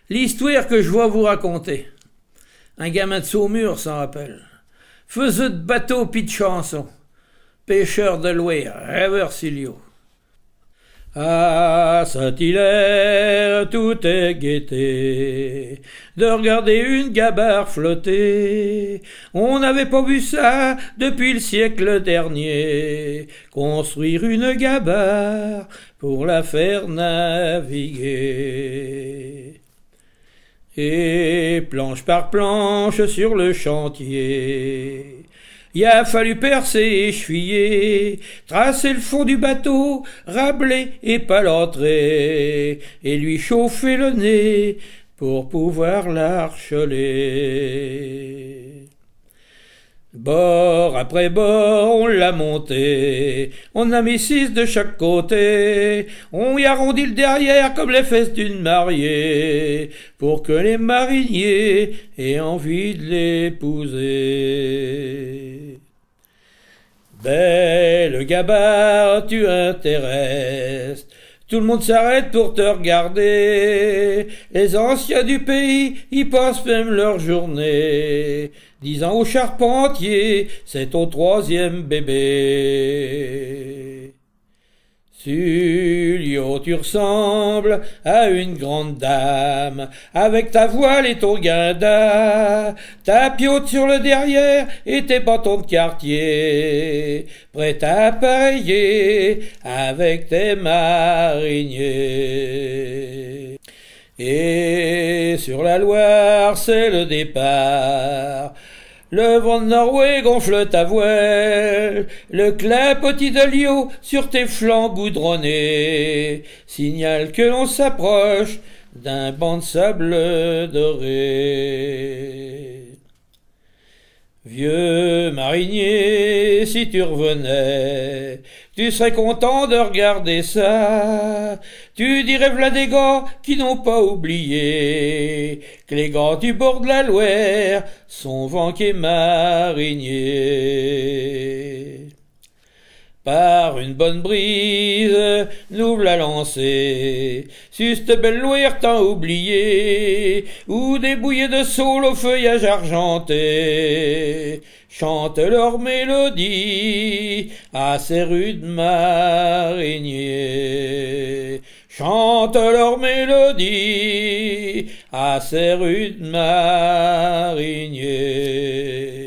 L'histoire que je vais vous raconter. Un gamin de Saumur s'en rappelle. Faiseux de bateau pis de chansons. Pêcheur de Loire, rêveur Silio. À Saint-Hilaire, tout est gaieté de regarder une gabarre flotter. On n'avait pas vu ça depuis le siècle dernier. Construire une gabarre pour la faire naviguer. Et planche par planche sur le chantier, il a fallu percer et cheviller, tracer le fond du bateau, rabler et palantrer, et lui chauffer le nez pour pouvoir l'archeler. Bord après bord, on l'a monté, on a mis 6 de chaque côté, on y arrondit le derrière comme les fesses d'une mariée, pour que les mariniers aient envie de l'épouser. Belle gabarre, tu intéresses, tout le monde s'arrête pour te regarder. Les anciens du pays y passent même leur journée, disant au charpentier, c'est ton 3e bébé. Sulio, tu ressembles à une grande dame, avec ta voile et ton guinda, ta piote sur le derrière et tes bâtons de quartier, prêt à appareiller avec tes mariniers. Et sur la Loire, c'est le départ. Le vent de Norway gonfle ta voile, le clapotis de Lio sur tes flancs goudronnés signale que l'on s'approche d'un banc de sable doré. Vieux marinier, si tu revenais, tu serais content de regarder ça. Tu dirais v'là des gars qui n'ont pas oublié que les gars du bord de la Loire sont vanqués mariniers. Par une bonne brise, nous v'là lancés, sur cette belle Loire tant oubliée, où des bouillées de saule au feuillage argenté chantent leur mélodie à ces rudes mariniers. Chantent leur mélodie à ces rudes mariniers.